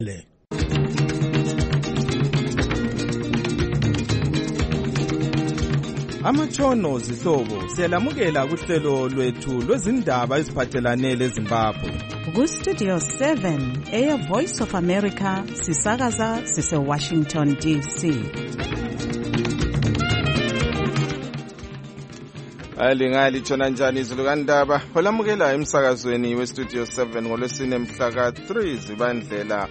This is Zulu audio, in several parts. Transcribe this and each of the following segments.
Amatshono zihlobo siyalamukela kuhlelo lwethu lwezindaba eziphathelane leZimbabwe. Ku-Studio 7 Air Voice of America sisakaza sise-Washington DC. Alingali tshona njani izulu kandaba olamukela emsakazweni we-Studio 7 ngolwesine mhla ka-3 Zibandlela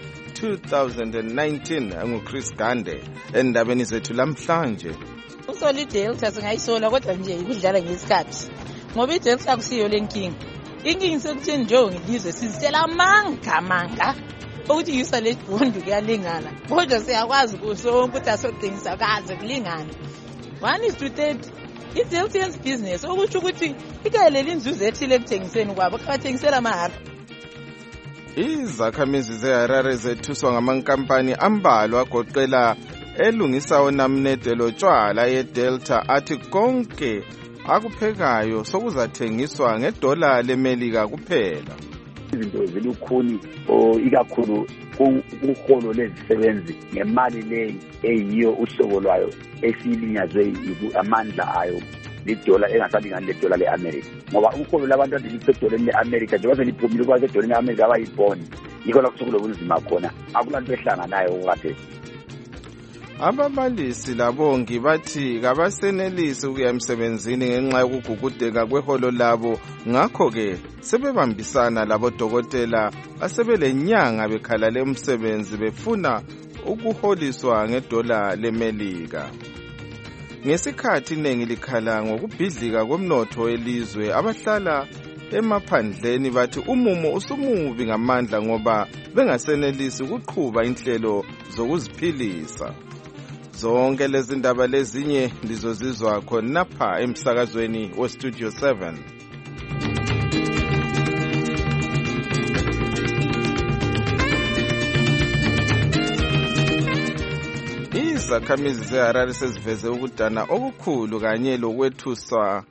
2019 nguChris Gande endabeni zethu lamhlanje. Usoli Delta singayisola kodwa nje ikudlala ngesikhathi ngoba iDelta akusiyo lenkinga. Inkingi sekutheni nje ngilizwe sizitela manga ukuthi yusa le bond kuyalingana kodwa siyakwazi kusonke ukuthi asodingisa kaze kulingana. One is to 30 iDelta's business ukuthi ukuthi ikayeleli inzuzo ethile ekuthengiseni kwabo bathengisela mahhala. Izakhamizi zeHarare zethuswa ngamankampani ambalwa agoqela elungisa onamnede lotshwala yeDelta athi konke akuphekayo sokuzathengiswa ngedola leMelika kuphela. Izinto zilukhuni ikakhulu kuholo lezisebenzi ngemali leyi eyiyo uhlobo lwayo esilinyazwe amandla ayo lidola engasalingani ledola leAmerica ngoba uholo labantu abaliphedoleni leAmerica njengoba seliphumile kwa edoleni leAmerica abayiboni yikho la kusukulo bunzima khona akulanto ehlanganayo kade. Ababalisi labongi bathi kabasenelisi ukuya emsebenzini ngenxa yokugugudeka kweholo labo ngakho-ke sebebambisana labodokotela asebelenyanga bekhalale umsebenzi befuna ukuholiswa ngedola leMelika. Ngesikhathi iningi likhala ngokubhidlika komnotho welizwe abahlala emaphandleni bathi umumo usumubi ngamandla ngoba bengasenelisi ukuqhuba inhlelo zokuziphilisa. Zonke lezi ndaba lezinye lizozizwa khonapha emsakazweni weStudio 7. Izakhamizi zeHarare seziveze ukudana okukhulu kanye lokwethuswa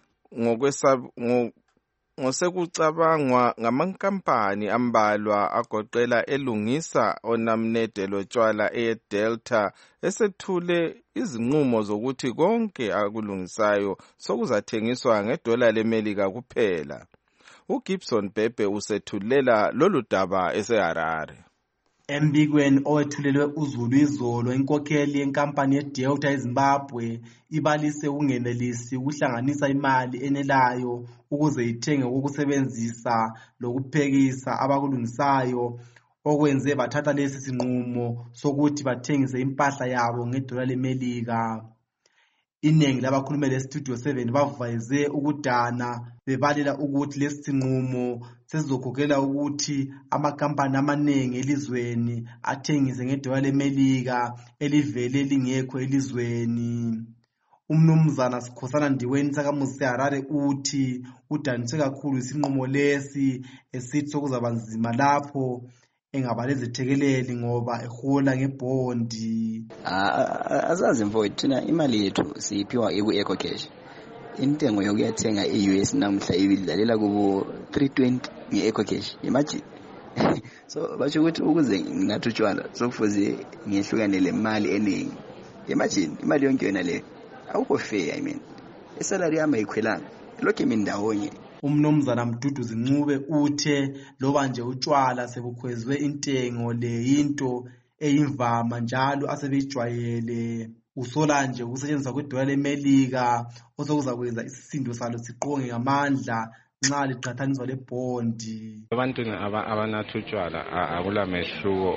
ngosekucabangwa ngamankampani ambalwa agoqela elungisa onamnede lotshwala eDelta esethule izinqumo zokuthi konke akulungisayo sokuzathengiswa ngedola leMelika kuphela. uGibson Bhebhe usethulela lolu daba eseHarare. Embikweni owethulelwe uZulu izolo inkokheli yenkampani yeDelta eZimbabwe ibalise ukungenelisi ukuhlanganisa imali enelayo ukuze ithenge ukusebenzisa lokuphekisa abakulungisayo okwenze bathatha lesi sinqumo sokuthi bathengise impahla yabo ngedola leMelika. Iningi labakhulumi leStudio 7 baveze ukudana bebalela ukuthi lesi sinqumo sesizokhokela ukuthi amakampani amaningi elizweni athengise ngedola leMelika elivele lingekho elizweni. Umnumzana Sikhosana Ndiweni sakamuzi seHarare uthi udaniswe kakhulu isinqumo lesi esithi sokuzaba nzima lapho engabalezitheleli ngoba ehola ngebhondi. Azazi mfowethu thina imali yethu siyiphiwa ku-Eco Cash. Intengo yokuyathenga e-US namhla ibidlalela kubo 320 nge-Eco Cash. Imagine. So basho ukuthi ukuze nginathi utshwala sokufuze ngiyehlukane le mali eningi. Imagine imali yonke yona le awukho fair isalary yami ayikhwelanga lokho imindawonye. Umnumzana Mdudu Zincube uthe loba nje utshwala sebukhwezwe intengo le yinto eyimvama njalo asebejwayele. Usola nje ukusetshenziswa kwedola leMelika osokuzakwenza isisindo salo siqonge ngamandla nxa liqhathaniswa lebhondi. Abantu abanathi utshwala akulamehluko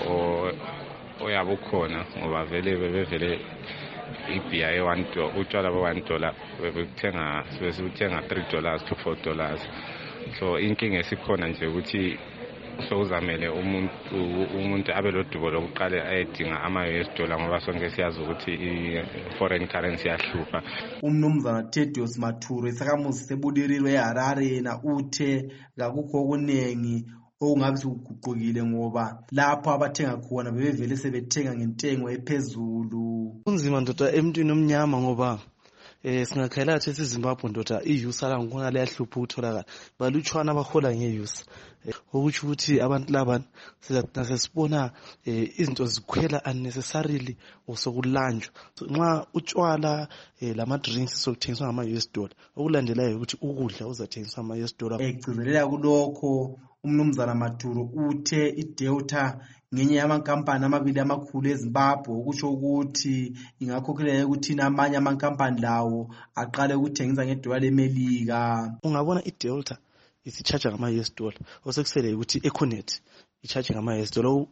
oyabukhona ngoba bevele ibhiya ye-$1 utshwala be-$1 bebuthenga $3 to $4. So inkinga esikhona nje ukuthi sokuzamele umuntu abe lodubo lokuqala ayedinga ama-US dollar ngoba sonke siyazi ukuthi i-foreign currency yahlupha. Umnumzana Thedros Mathuro isakamuzi sebuliriro eHarare yena uthe kakukho okuningi okungabe sekuguqukile ngoba lapho abathenga khona bebevele sebethenga ngentengo ephezulu. Kunzima ndoda emntwini omnyama ngoba singakhayela ukuthi ezimbabwe ndoda iyusa la ngikona leyahlupha ukutholakala balutshwana abahola ngeyusa okutsho ukuthi abantu laba sesibona izinto zikhwela unnecessarily osokulanjwa nxa utshwala lama drinks sokuthengiswa ngama-US dollar okulandelayo ukuthi ukudla uzathengiswa ngama-US dollar. Egcizelela kulokho umnumzana Maturo uthe iDelta ngenye yamankampani amabili amakhulu eZimbabwe okusho ukuthi ingakhokhelela ukuthi amanye amankampani lawo aqale ukuthengisa ngedola leMelika. Ungabona iDelta isicharge ngama-US dollar osekusele ukuthi Econet icharge ngama-US dollar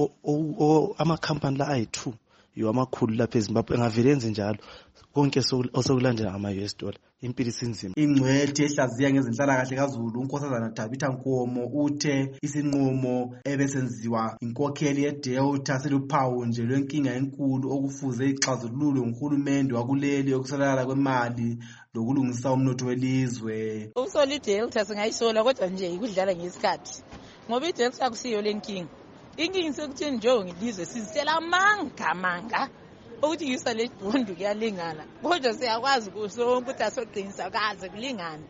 amakhampani la ayi-2 yiwo amakhulu lapha eZimbabwe engavele enze njalo konke osokulandela ngama-US dollar impilo isinzima. Ingcwethi ehlaziya ngezenhlalakahle kaZulu uNkosazana Tabitha Nkomo uthe isinqumo ebesenziwa inkokheli yeDelta seluphawu nje lwenkinga enkulu okufuze ixazululwe nguhulumende wakuleli yokusalala kwemali lokulungisa umnotho welizwe. Usola iDelta singayisola kodwa nje ikudlala ngesikhathi ngoba iDelta akusiyo lenkinga. Inkinga isekutheni njengo ngilizwe sizitshela amanga ukuthi yusa le bondu kuyalingana kodwa siyakwazi ukuthi asoqinisa kaze kulingana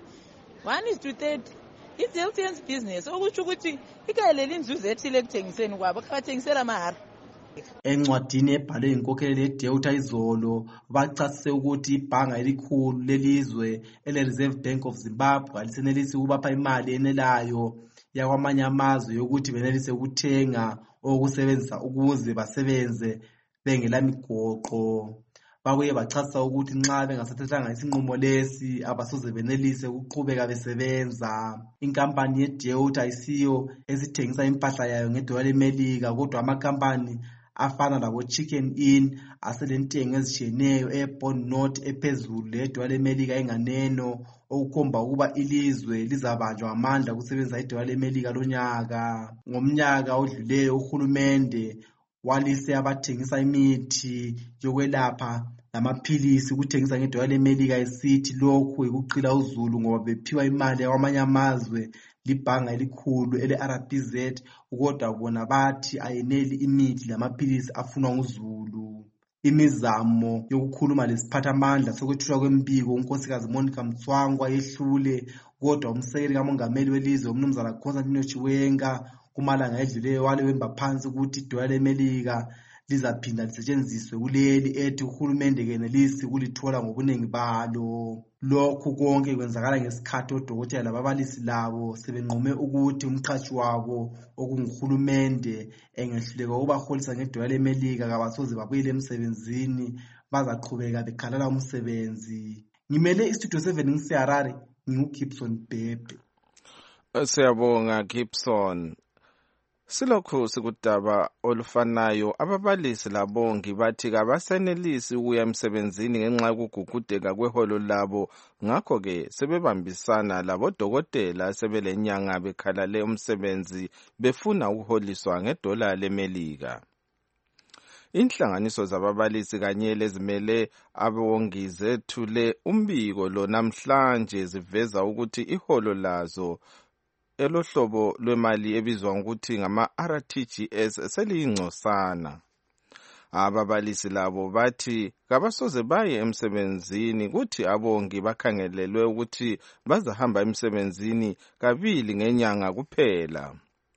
1:30 iDelta yenza business okutsho ukuthi ikayeleli inzuzo ethile ekuthengiseni kwabo kabathengisela mahara. Encwadini ebhalwe inkokheli yeDelta izolo bachasise ukuthi ibhanga elikhulu lelizwe ele-Reserve Bank of Zimbabwe alisenelisi ukubapha imali enelayo yakwamanye amazwe yokuthi benelise ukuthenga okusebenzisa ukuze basebenze bengelamigoqo. Babuye bachasisa ukuthi nxa bengasathathanga isinqumo lesi abasoze benelise ukuqhubeka besebenza. Inkampani yeDelta isiyo esithengisa impahla yayo ngedola leMelika kodwa amakampani afana labo Chicken Inn aselentengo ezishiyeneyo eBond Note ephezulu ledola leMelika enganeno okukhomba ukuba ilizwe lizabanjwa amandla ukusebenzisa idola leMelika lonyaka. Ngomnyaka odluleyo uhulumende walise abathengisa imithi yokwelapha namaphilisi ukuthengisa ngedola leMelika esithi lokhu ikuqila uzulu ngoba bephiwa imali yakwamanye amazwe libhanga elikhulu ele-RBZ kodwa bona bathi ayeneli imithi lamaphilisi afunwa nguzulu. Imizamo yokukhuluma lesiphathamandla sokwethulwa kwembiko unkosikazi Monica Mtswangwa yehlule kodwa umsekeli kamongameli welizwe umnumzana Constantine Chiwenga kumalanga edluleyo wale wemba phansi ukuthi idola leMelika lizaphinda lisetshenziswe kuleli ethi uhulumende kenelisi kulithola ngobuningi balo. Lokhu konke kwenzakala ngesikhathi odokotela lababalisi labo sebenqume ukuthi umqhashi wabo okunguhulumende engehluleka ukubaholisa ngedola leMelika kabasoze babuyele emsebenzini bazaqhubeka bekhalala umsebenzi. Ngimele iStudio 7 ngiseHarare nginguGibson Bhebhe. Siyabonga Gibson. Silokhu sikudaba olufanayo ababalisi labongi bathi kabasenelisi ukuya emsebenzini ngenxa yokugugudeka kweholo labo ngakho ke sebebambisana labodokotela sebelenyanga bekhalale umsebenzi befuna ukuholiswa ngedola leMelika. Inhlanganiso zababalisi kanye lezimele abongi zethule umbiko lo namhlanje ziveza ukuthi iholo lazo elohlobo lwemali ebizwa ngokuthi ngama-RTGS seliyingcosana. Ababalisi labo bathi kabasoze baye emsebenzini kuthi abongi bakhangelelwe ukuthi bazahamba emsebenzini kabili ngenyanga kuphela.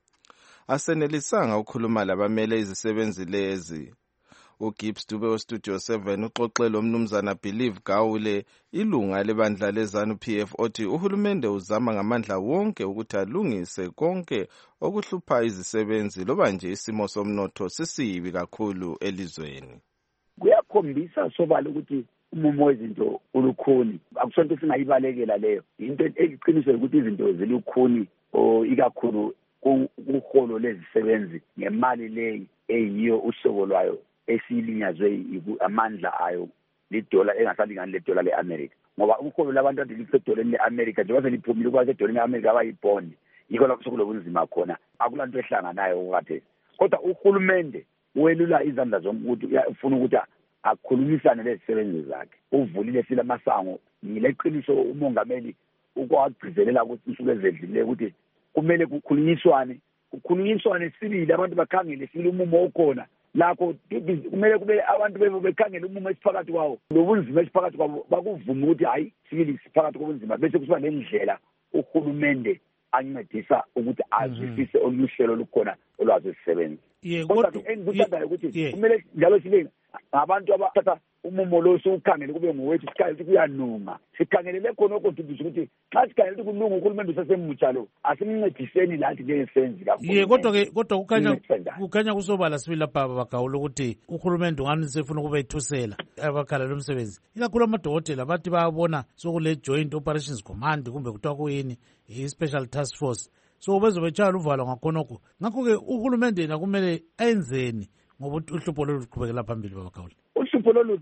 Asenelisanga ukukhuluma labamele izisebenzi lezi. uGibbs Dube weStudio 7 uxoxele umnumzana Believe Gawule ilunga lebandla lezanu PF othi uhulumende uzama ngamandla wonke ukuthi alungise konke okuhlupha izisebenzi loba nje isimo somnotho sisibi kakhulu elizweni. Kuyakhombisa sobala ukuthi umumo wezinto ulukhuni akusonto singayibalekela leyo into eqiniso ukuthi izinto zilukhuni ikakhulu uholo lezisebenzi ngemali leyi eyiyo uhloko lwayo esilinyazwe amandla ayo lidola engasalingani ledola leAmerica ngoba uholo labantu adilife edoleni leAmerica nje baseliphumile kwaze edoleni leAmerica abayibond yikho lapho sokulobunzima khona akulanto ehlanganayo kade kodwa uhulumende welula izandla zomuntu ufuna ukuthi akhulumisane lezisebenzi zakhe uvulile sila masango yileqiniso umongameli ukwagcizelela ukuthi insuku ezedlile ukuthi kumele kukhulunyiswane sibili abantu bakhangele sibili umumo okhona lakho kumele kube abantu bekhangela umumo esiphakathi kwawo nobunzima esiphakathi kwabo bakuvuma ukuthi hayi sibili siphakathi kobunzima bese kusiba lendlela uhulumende ancedisa ukuthi azwisise oluhlelo olukhona olwazisebenza. Kodwa engikuthandayo ukuthi kumele njalo sibe abantu abathatha umumo lo sokukhangela kube ngowethu sikhangela ukuthi kuyanunga sikhangelele khona okontribute ukuthi xa sikhangela ukuthi kulunga uhulumende usesemutsha lo asimncediseni lathi njengesenzi kakhulu. Kodwa kukhanya kusobala sibili lapha bagawula ukuthi uhulumende ungani sefuna ukube ithusela abakhala lomsebenzi ikakhulu amadokotela bathi bayabona sokule joint operations command kumbe kuthiwa kuyini i-special task force so bezobetshaya uvalo ngakhonokho. Ngakho-ke uhulumende yena kumele ayenzeni ngoba uhlupho lolu luqhubekela phambili babagawula? Uhlupho lolu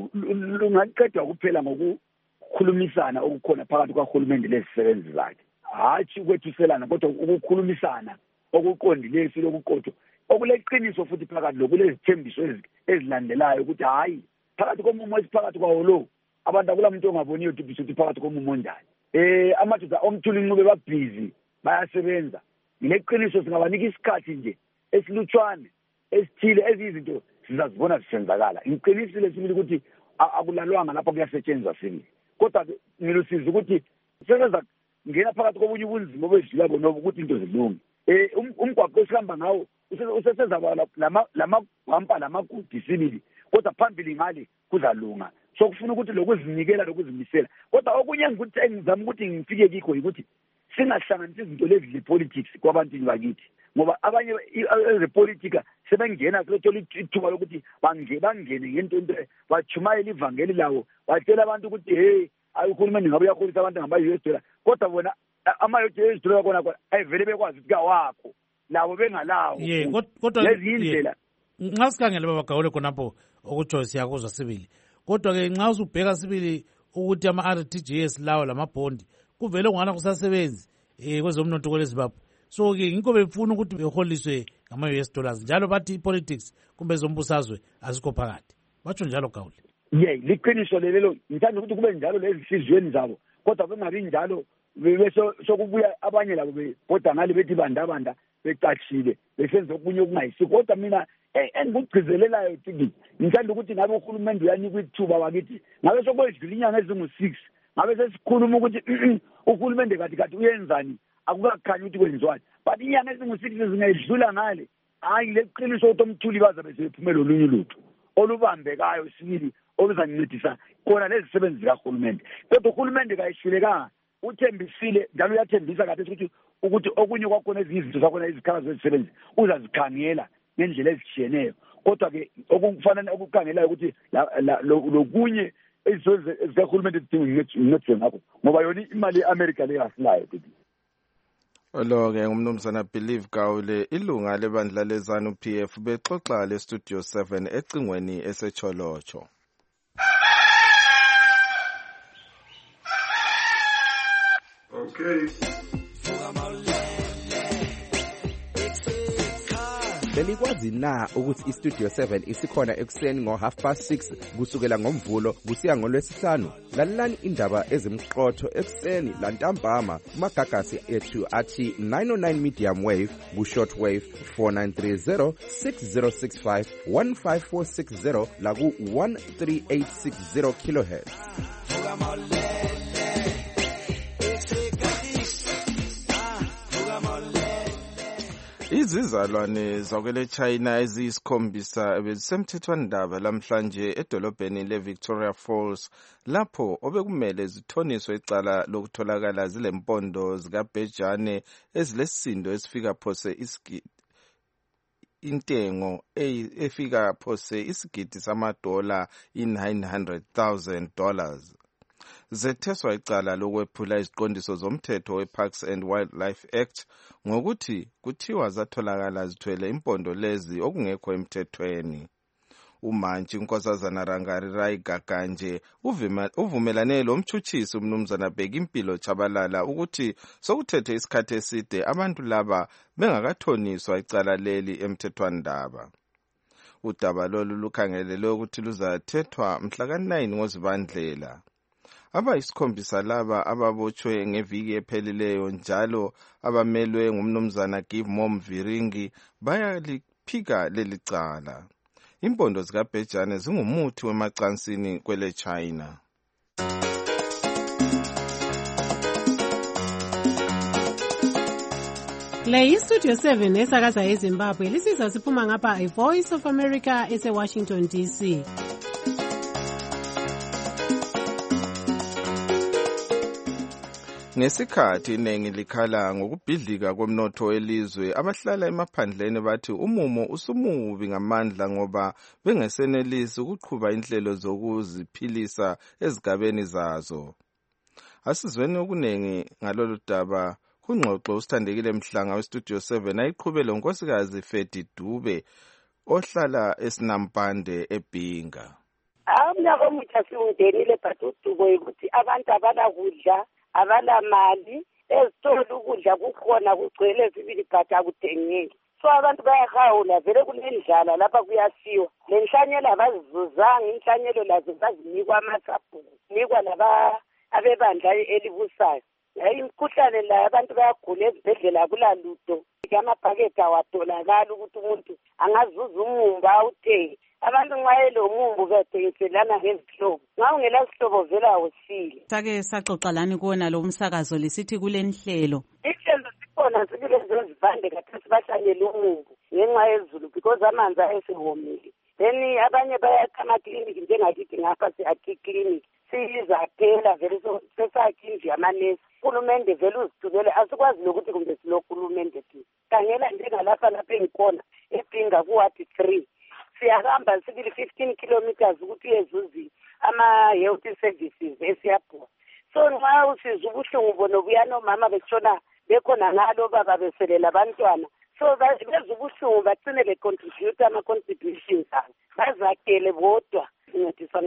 lungaqedwa kuphela ngokukhulumisana okukhona phakathi kwahulumende lezisebenzi zakhe, hatshi ukwethuselana kodwa ukukhulumisana okuqondileyo silokuqotho okuleqiniso futhi phakathi lokulezithembiso ezilandelayo ukuthi hayi phakathi komumo esiphakathi kwawo lo abantu akula muntu ongaboniyo ukuthi phakathi komumo onjani. Amadoda omthuli inqube babhizi bayasebenza. Ileqiniso singabanika isikhathi nje esilutshwane esithile ezizinto sizazibona zisenzakala. Ngiqinisile sibili ukuthi akulalwanga lapha kuyasetshenzwa sibili. Kodwa ngilusiza ukuthi sebenza ngena phakathi kobunye ubunzima obedlula bona ukuthi into zilunge. Umgwaqo esihamba ngawo usesezaba lamagwampa lamagudi sibili kodwa phambili ngale kuzalunga. So kufuna ukuthi lokuzinikela lokuzimisela. Kodwa okunye ngizama ukuthi ngifike kikho ukuthi singahlanganisi izinto lezi ze-politics kwabantu bakithi ngoba abanye ezepolitika sebengena kulothola ithuba lokuthi bangene ngento bachumayela ivangeli lawo batshela abantu ukuthi hey uhulumende ngabe uyaholisa abantu ngama-US dollar kodwa bona ama-US dollar khona ayivele bekwazi ukuthi kawakho labo bengalawo lezi indlela. Nxa sikhangele babagawule khonapho okutsho siyakuzwa sibili kodwa-ke nxa usubheka sibili ukuthi ama-RTGS lawo lamabhondi kuvele kungana kusasebenzi kwezomnotho kweleZimbabwe. So-ke ngikho befuna ukuthi beholiswe ngama-US dollars njalo bathi i-politics kumbe zombusazwe azikho phakathi batsho njalo Gawule. Liqiniso lelo ngithanda ukuthi kube njalo lezi hliziyweni zabo kodwa bengabi njalo sokubuya abanye labo bebhoda ngale bethi bandabanda becatshile besenza okunye okungayisi. Kodwa mina engikugcizelelayo tiki ngithanda ukuthi ngabe uhulumende uyanika ithuba bakithi ngabe sokwedlula inyanga ezingu-6 ngabe sesikhuluma ukuthi uhulumende kathi uyenzani akukakhanyi ukuthi kwenziwani but inyanga ezingu-6 zingayidlula ngale hayi leqiniso ukuthi omthuli baza besephumela olunye lutho olubambekayo sibili oluzancedisa khona lezi zisebenzi zikahulumende. Kodwa uhulumende kayihlulekanga uthembisile njalo uyathembisa kathi ukuthi okunye kwakhona ezinye izinto zakhona izikhala zezisebenzi uzazikhangela ngendlela ezishiyeneyo. Kodwa-ke okufanele okukhangelayo ukuthi lokunye izinto zikahulumende zidinga incediswe ngakho ngoba yona imali ye-Amerika leyo asilayo kuti. Lo-ke ngumnumzana Believe Gawule ilunga lebandla lezanu PF bexoxa le-Studio 7 ecingweni esecholotsho. Okay. Belikwazi na ukuthi iStudio 7 isikhona ekuseni ngo6:30 kusukela ngomvulo kusiya ngolwesihlanu? Lalelani indaba ezimqotho ekuseni lantambama kumagagasi ethu athi 909 medium wave ku-short wave 4930 6065 15460 laku 13860 kilohertz. Izizalwane zakwele China eziyisikhombisa bezisemthethwandaba lamhlanje edolobheni le-Victoria Falls lapho obekumele zithoniswe icala lokutholakala zilempondo zikabhejane ezilesindo esifika phose intengo efika phose isigidi $900,000 zetheswa icala lokwephula iziqondiso zomthetho we-Parks and Wildlife Act ngokuthi kuthiwa zatholakala zithwele impondo lezi okungekho emthethweni. Umantshi uNkosazana Rangarirai Gaganje uvumelane lo mtshutshisi umnumzana Bhekimpilo Chabalala ukuthi sokuthethe isikhathi eside abantu laba bengakathoniswa icala leli emthethwandaba. Udaba lolu lukhangelelwe ukuthi luzathethwa mhla ka-9 ngoZibandlela. Abayisikhombisa laba ababotshwe ngeviki ephelileyo njalo abamelwe ngumnumzana Give Mom Viringi bayaliphika leli cala. impondo zikabhejane zingumuthi wemacansini kwele China. Le iStudio 7 esakaza eZimbabwe lisiza siphuma ngapha iVoice of America ese-Washington DC. Ngesikhathi iningi likhala ngokubhidlika komnotho welizwe, abahlala emaphandleni bathi umumo usumubi ngamandla ngoba bengesenelisi ukuqhuba inhlelo zokuziphilisa ezigabeni zazo. Asizweni okuningi ngalolu daba kungxoxo usithandekile Mhlanga weStudio 7 ayiqhubele unkosikazi Fedi Dube ohlala eSinampande eBhinga. Umnyaka omutsha siwungenile but udubo ukuthi abantu abanakudla abala mali ezitolo ukudla kukhona kugcwele sibili but akuthengeki. So abantu bayahawula vele kunendlala lapha kuyasiwa. Lenhlanyelo abazizuzanga inhlanyelo lazo bazinikwa amasabhuku nikwa laba abebandla elibusayo. Imikhuhlane la abantu bayagula ezibhedlela akulaludo. Amabhakede awatholakala ukuthi umuntu angazuza umumba awuthenge. Abantu nxa elomumbu bethengiselana ngezihlobo. Nxa ungela sihlobo vela awusile. Sake saxoxa lani kuwona lo umsakazo lisithi kule nhlelo. Inhlelo sikhona sibile zezivande kathi bahlanyela umumbu ngenxa yezulu because amanzi ayesewomile. Then abanye bayakha amakliniki njengakithi ngapha si-Aki clinic. Siyizaphela vele sesakhi nje amanesi. Uhulumende vele uzithubele asikwazi lokuthi kumbe silohulumende thina. Khangela njengalapha lapha engikhona eBhinga kuwadi 3. Siyahamba sibili 15 kilometers ukuthi uyezuzi ama-health services esiyabhua. So nxa usizwa ubuhlungu bona buya nomama betshona bekhona ngalo baba beselela abantwana. So bezwa ubuhlungu bagcine becontribute ama-contributions abo. Bazakhele bodwa sincediswa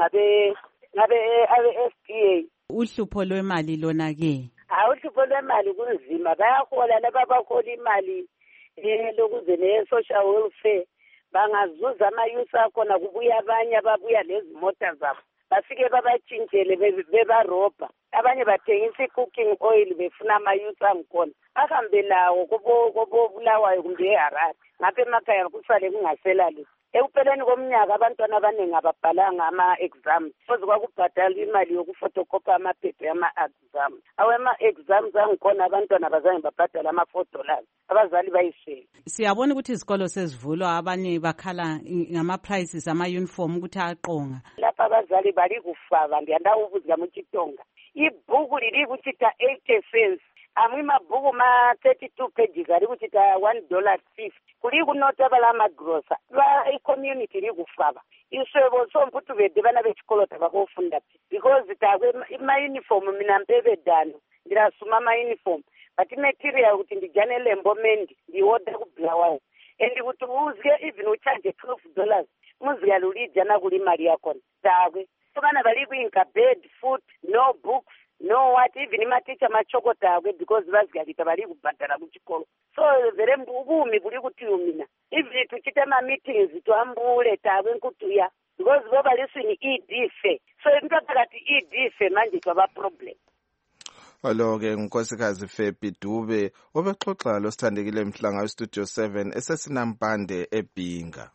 ngabe-SDA. Uhlupho lwemali lona-ke? Uhlupho lwemali kunzima. Bayahola laba bahola imali lokuze ne-social welfare. Bangazuza amayusi akhona kubuya abanye ababuya lezi mota zabo. Bafike babatshintshele bebarobha. Abanye bathengisa i-cooking oil befuna amayusi angikhona. Bahambe lawo kobobulawayo kumbe eHarare. Ngapha emakhaya kusale kungasela lutho. Ekupheleni komnyaka abantwana abaningi ababhalanga ama-exams. Futhi kwakubhadala imali yokufotokopa amaphepha ama-exam. Ama-exams angikhona abantwana abazange babhadala ama$4. Abazali bayishela. Siyabona ukuthi izikolo sezivulwa abanye bakhala ngama-prices ama-uniform ukuthi aqonga. Lapha abazali bali kufaka ndiyandawo ubuza muchitonga. Ibhuku lili kuchita 80 cents. Amabhuku ma 32 pages ari kuchita $1.50. Kuli kunota bala magrosa. I-community li kufaba. Iswebo so mputu vede bana bechikolo tabakofunda. Because ma uniform mina mpebe dano. Ndirasuma ma uniform. But material kuti ndijane lembo mendi. Ndi order kublawa. And kuti uzge even ucharge $12. Muzga lulija na kuli mali yakona. Tawe. So bana bali kuinka bed, food, no books. No what even maticha machokota because bazgalita bali kubhadala kuchikolo. So vere mbubumi buli kuti umina. Even tuchita ma meetings tuambule tawe nkutuya because baba lisini idife. So ngakati idife manje kwaba problem. Alo-ke unkosikazi Fedi Dube obexoxa lo Sithandekile Mhlanga weStudio 7 esesinampande eBhinga.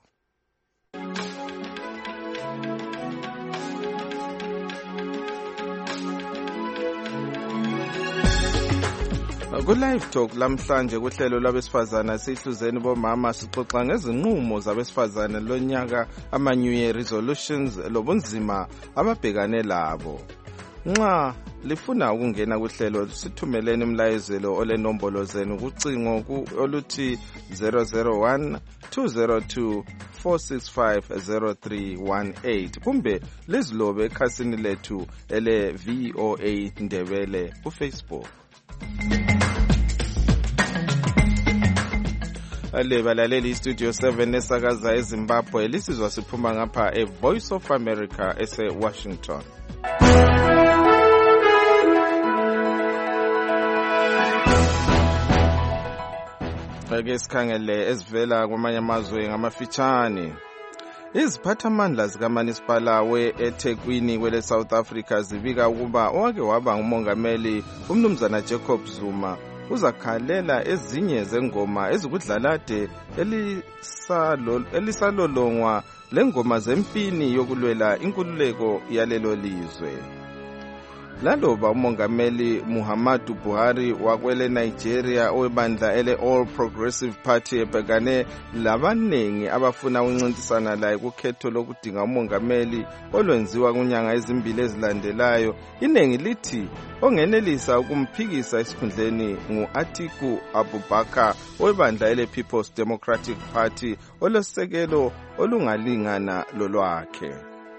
Ku-Live Talk lamhlanje kuhlelo lwabesifazana sihluzeni bomama sixoxa ngezinqumo zabesifazane lonyaka ama-New Year resolutions lobunzima ababhekane labo. Nxa lifuna ukungena kuhlelo sithumeleni umlayezelo olenombolo zenu kucingo oluthi 001 202 4650318 kumbe lizilobe ekhasini lethu ele VOA Ndebele kuFacebook. Balaleli iStudio 7 esakaza eZimbabwe lisizwa siphuma ngapha eVoice of America ese-Washington. Ake sikhangele ezivela kwamanye amazwe ngamafitshane. Iziphathamandla zikaManisipala eThekwini kwele South Africa zibika ukuba owake waba ngumongameli uMnumzana Jacob Zuma uzakhalela ezinye zengoma ezikudlalade elisalolongwa lengoma zempini yokulwela inkululeko yalelo lizwe. Laloba umongameli Muhammadu Buhari wakwele Nigeria owebandla ele All Progressive Party ebhekane labanengi abafuna ukuncintisana laye kukhetho lokudinga umongameli olwenziwa kunyanga ezimbili ezilandelayo, inengi lithi ongenelisa ukumphikisa esikhundleni ngu-Atiku Abubakar owebandla ele People's Democratic Party olosekelo olungalingana lolwakhe.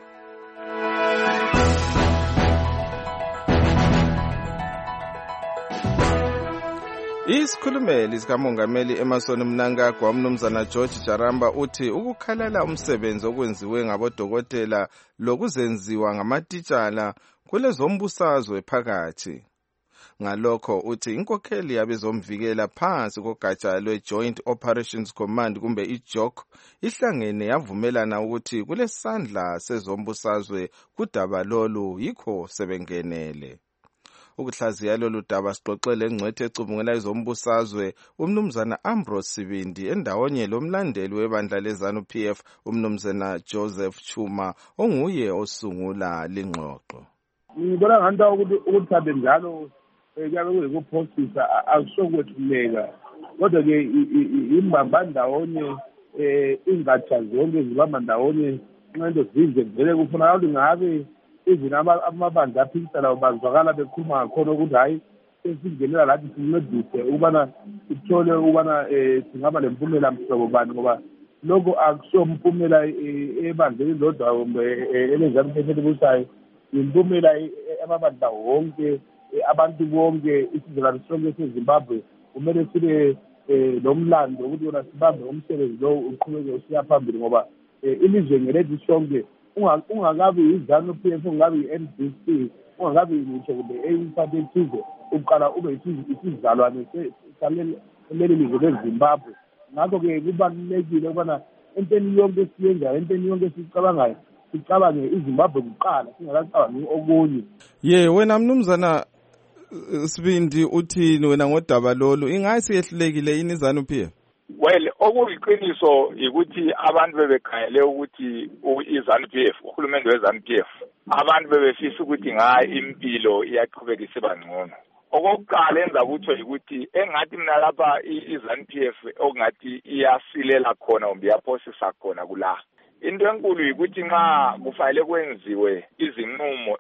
Isikhulumeli sikamongameli Emmerson Mnangagwa umnumzana George Jaramba uthi ukukhalala umsebenzi okwenziwe ngabodokotela lokuzenziwa ngamatitshala kulezombusazwe phakathi. Ngalokho uthi inkokheli yabezomvikela phansi kogatsha lwe-Joint Operations Command kumbe iJOC ihlangene yavumelana ukuthi kulesandla sezombusazwe kudaba lolu yikho sebengenele. Ukuhlaziya lolu daba sixoxele engcwethe ecubungela izombusazwe umnumzana Ambrose Sibindi endawonye lomlandeli webandla leZANU-PF umnumzana Joseph Chuma onguye osungula lingxoxo. Ngibona ngathi ukuthi sabe njalo kuyabe kuyikuphosisa akusokwethuleka kodwa ke imbamba ndawonye ingatsha zonke zibamba ndawonye nqendo zinje vele kufunakala ukuthi ngabe izina amabandla aphikisana bazwakala bekhuluma ngakhona ukuthi hayi sesingenela lathi sincedise ukubana sithole ukubana singaba lempumela mhlobo bani ngoba lokho akusompumela ebandleni lodwa eleZANU-PF elibusayo, impumela amabandla wonke abantu bonke isizwe sonke seZimbabwe kumele sibe lomlando ukuthi yona sibambe umsebenzi lo uqhubeke usiya phambili ngoba ilizwe ngelethu sonke ungakabi iZANU-PF ungabi i-NDC ungakabi ngitsho kumbe eyiphathe ethize uqala ube isizalwane leli lizwe leZimbabwe. Ngakho-ke kubalulekile ukubana entweni yonke esiyenzayo, entweni yonke esiyicabangayo, sicabange iZimbabwe kuqala singakacabangi okunye. Wena mnumzana Sibindi uthini wena ngodaba lolu? Ingayi siyehlulekile yini iZANU-PF? Well, okuyiqiniso ukuthi abantu bebekhayele ukuthi iZANU-PF, uhulumende weZANU-PF, abantu bebefisa ukuthi ngayi impilo iyaqhubeka isiba ngcono. Okokuqala enza kutho ukuthi engathi mina lapha iZANU-PF okungathi iyasilela khona kumbe iyaphosisa khona kula. Into enkulu ukuthi nxa kufanele kwenziwe izinqumo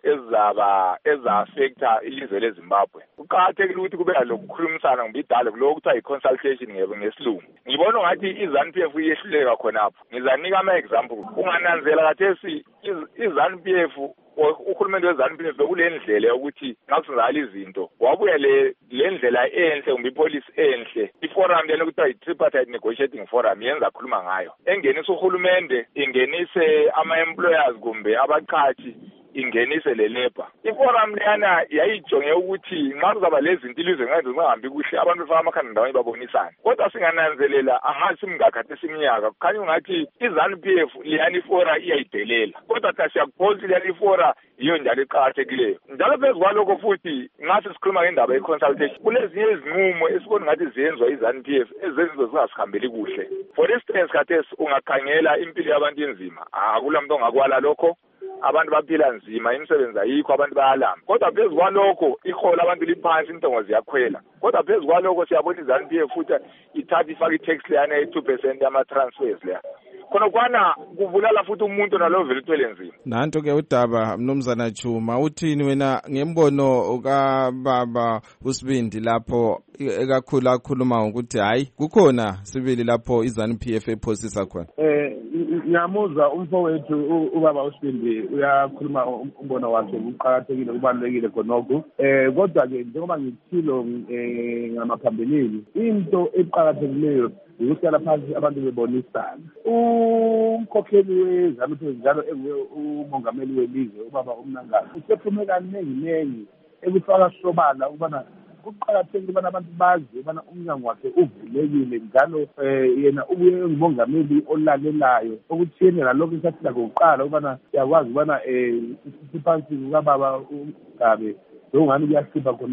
eza-affecta ilizwe leZimbabwe, kuqakathekile ukuthi kube lokukhulumisana kumbe idale kuloko kuthiwa yi-consultation ngesilungu. Ngibona ngathi iZANU-PF iyehluleka khonapho. Ngizanika ama-example. Ungananzela kathesi iZANU-PF uhulumende weZANU-PF bekule ndlela yokuthi ngakusizala izinto wabuya le ndlela enhle kumbe ipolicy enhle iforum lelo kuthiwa yi-tripartite negotiating forum yenza khuluma ngayo engenisa uhulumende ingenise ama-employers kumbe abaqhathi ingenise le-labor. Iforum leyana yayijonge ukuthi nxa kuzaba lezinto ilizwe ngenze zingahambi kuhle abantu befaka amakhanda ndawonye babonisane. Kodwa singananzelela angathi simngakhathesi iminyaka kukhanya ungathi iZANU-PF liyani ifora iyayidelela. Kodwa xa siyakuphosa liyani ifora yiyo njalo iqakathekileyo. Njalo phezu kwalokho futhi ngathi sikhuluma ngendaba ye-consultation kulezinye izinqumo esibona ngathi ziyenzwa iZANU-PF ezenziwe zingasihambeli kuhle. For instance khathesi ungakhangela impilo yabantu enzima akula muntu ongakwala lokho. Abantu baphila nzima, imisebenzi ayikho, abantu bayalamba. Kodwa phezu kwalokho iholo abantu liphansi, intengo ziyakhwela. Kodwa phezu kwalokho siyabona iZANU-PF futhi ithatha ifaka i-tax leyana ye-2% yama-transfers leya. Khona kwana kubulala futhi umuntu nalo vele uthwele nzima. Nanto-ke udaba mnumzana Chuma uthini wena ngembono kababa uSibindi lapho ekakhulu akhuluma ukuthi hayi kukhona sibili lapho iZANU-PF ephosisa khona? Ngiyamuzwa umfowethu ubaba uSibindi uyakhuluma umbono wakhe uqhakathekile kubalulekile khonokho. Kodwa-ke njengoba ngithilo ngamaphambilini into eqhakathekileyo ukuhlala phansi abantu bebonisana. Umkhokheli weZANU-PF njalo enguye umongameli welizwe ubaba uMnangagwa usephume kaningi ekufaka sobala ukubana kuqakathekile ukubana abantu bazi ukubana umnyango wakhe uvulekile njalo yena ubuye engumongameli olalelayo okuthiyene nalokho esathi lakho kuqala ukubana siyakwazi ukubana siphansi kukababa uMgabe lokungani kuyahlupha khonokho.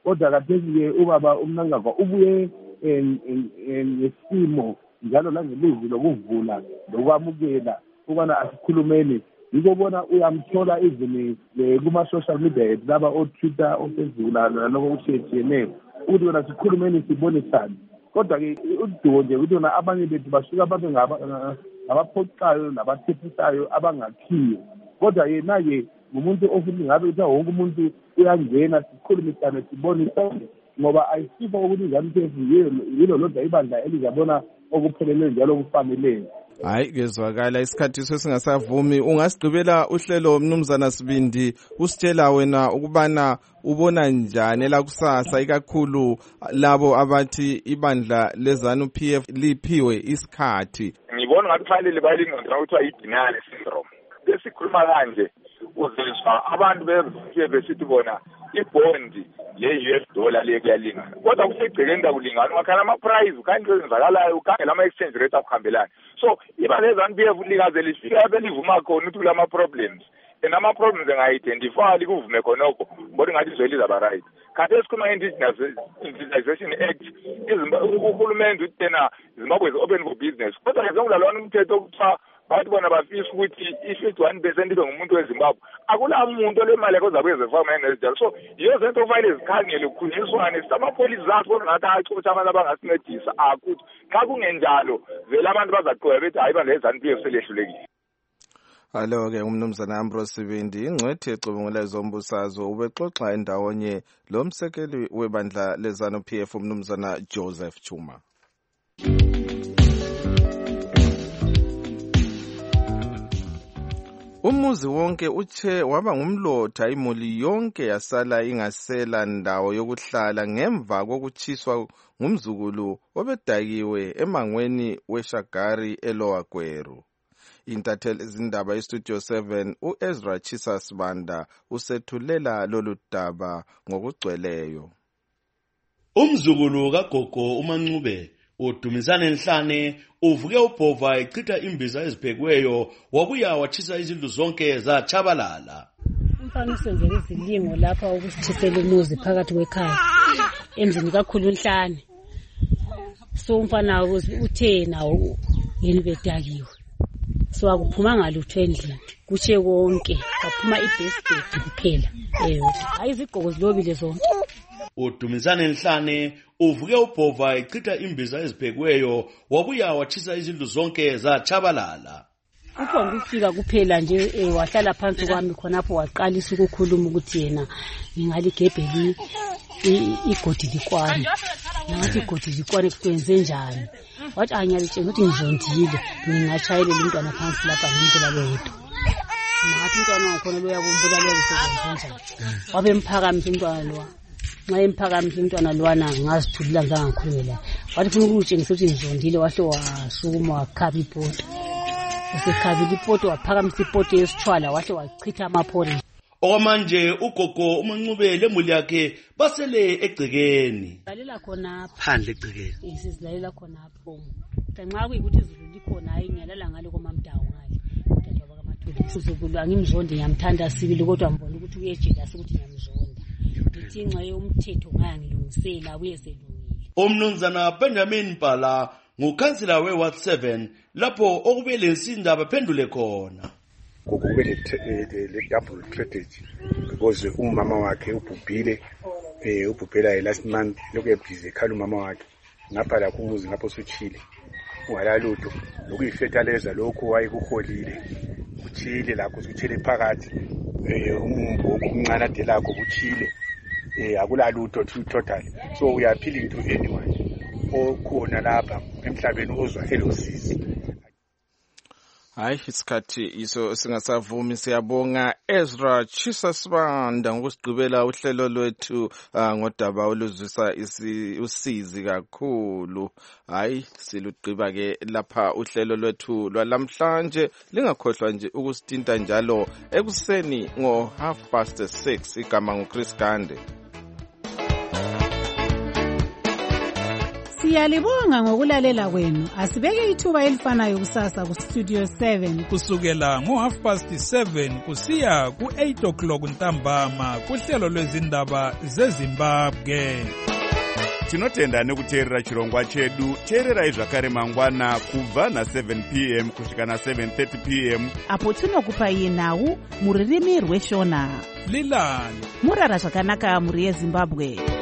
kodwa kathesi-ke ubaba uMnangagwa ubuye ngesimo njalo langelizwi lokuvula lokwamukela ukubana asikhulumeni. Yiko bona uyamthola even kuma-social media laba o-Twitter, o-Facebook naloko okushiyetshiyeneyo ukuthi wena sikhulumeni sibonisane. Kodwa-ke udumo nje ukuthi wona abanye bethu basuka babe ngabaphoxayo nabathephisayo abangakhiyo. Kodwa yena-ke ngumuntu ofuthi ngabe ukuthi wonke umuntu uyangena sikhulumisane sibonisane ngoba ayisifo ukuthi iZANU-PF yilo lodwa ibandla elizabona okuphelele njalo okufaneleyo. Hayi kezwakala isikhathi sesingasavumi. Ungasigqibela uhlelo Mnumzana Sibindi usitshela wena ukubana ubona njani elakusasa ikakhulu labo abathi ibandla leZANU-PF liphiwe isikhathi. Ngibona ngathi kufanele balingqonda ukuthi yi-denial syndrome. Besikhuluma kanje uzizwa abantu besithi bona ibondi le-US dollar le kuyalingana kodwa kusegcekeni kakulingana ungakhana ama-price ukhanye kwenzakalayo ukhangela ama-exchange rate akuhambelani. So iba leZANU-PF likaze lifika belivuma khona ukuthi kula ma-problems and ama-problems enga-identify kuvume khonokho ngibona ngathi izwe lizaba right. Kanti esikhuluma nge-Indigenization Act uhulumende uthi tena Zimbabwe is open for business kodwa ngezengulalwana umthetho okuthiwa bathi bona bafisa ukuthi i-51% ibe ngumuntu weZimbabwe akula muntu olemali ekozabe ezefama engezinjalo. So yiyo zento kufanele zikhangele kukhulunyiswane samapolisi zathi bona ngathi achotha abantu abangasincedisa akuthi xa kungenjalo vele abantu bazaqoya bethi hayi bandla leZANU-PF selehlulekile. Alo-ke uMnumzana Ambrose Sibindi ingcwethi ecubungula ezombusazwe ubexoxa endawonye lo msekeli webandla leZANU-PF uMnumzana Joseph Chuma. Umuzi wonke uthe waba ngumlotha imuli yonke yasala ingasela ndawo yokuhlala ngemva kokuchiswa ngumzukulu obedakiwe emangweni weShagari eLower Gweru. Intatheli izindaba iStudio 7 uEzra Chisas Banda usethulela lolu daba ngokugcweleyo. Umzukulu kaGogo uMancube uDumisane Nhlane uvuke ubhova echitha imbiza eziphekweyo wabuya wachisa izindlu zonke zachabalala. Umfana usenzele izilingo lapha ukusithisela umuzi phakathi kwekhaya emzini kakhulu Nhlane. So umfana uthe nawo yini bedakiwe. So akuphuma ngalutho endlini kutshe konke kwaphuma ibasket kuphela hayi izigqoko zilobile zonke. uDumisane Nhlane uvuke ubhova echitha imbiza eziphekweyo wabuya wachisa izindlu zonke zachabalala. Uphonga ukufika kuphela nje wahlala phansi kwami khonapho waqalisa ukukhuluma ukuthi yena ngingaligebheli igodi likwane. Ngathi igodi likwane kwenze njani? Wathi anyalitshela ukuthi ngizondile ngingachayela umntwana phansi lapha ngimphela lodwa. Ngathi umntwana wakhona loyakumbula lokusebenza njani. Wabe mphakamisa umntwana lo. Nxa emphakamisa umntwana lwana ngazithulila ngangakhulumela. Wathi ufuna ukutshengisa ukuthi ngizondile wahle wasukuma wakhaba ipoto. Usekhabile ipoto waphakamisa ipoto yesithwala wahle wachitha amaphori. Okwamanje uGogo uMancube lemuli yakhe basele egcekeni. Lalela khona phandle egcekeni. Sizilalela khona apho. Nxa kuyikuthi izulu likhona hayi ngiyalala ngale koMamdawu ngale. Kodwa bakaMathuli uzukulu angimzonde ngiyamthanda sibili kodwa ngibona ukuthi uyejela ukuthi ngiyamzonda. Ngithi nxa yomthetho ngangilungisela uyeselungile. Umnumzana Benjamin Bhala ngukhansila weWard 7 lapho okube lensindaba baphendule khona. Kube le double strategy because umama wakhe ubhubhile last month lokhu ebhizi ekhala umama wakhe ngapha la kumuzi ngapho sochile ungalalutho lokuyifertilizer lokho wayekuholile kuchile lakho kuchile phakathi umumbo omncane ade lakho kuchile akulalutho total. So we are appealing to anyone okhona lapha emhlabeni ozwa elosizi. Hayi isikhathi iso singasavumi. Siyabonga Ezra Chisasbanda ngokusigqibela uhlelo lwethu ngodaba oluzwisa usizi kakhulu. Hayi silugqiba ke lapha uhlelo lwethu lwalamhlanje. Lingakhohlwa nje ukusithinta njalo ekuseni ngo6:30. Igama nguChris Gande. Siyalibonga ngokulalela kwenu. Asibeke ithuba elifanayo kusasa ku Studio 7 kusukela ngo7:30 kusiya ku8 ntambama kuhlelo lwezindaba zeZimbabwe. Tinotenda nekuteerera chirongwa chedu. Teererai zvakare mangwana kubva na7 p.m. kusvika na7:30 p.m. apo tinokupai nhau muririmi rweshona. Lilani murara zvakanaka muri yeZimbabwe.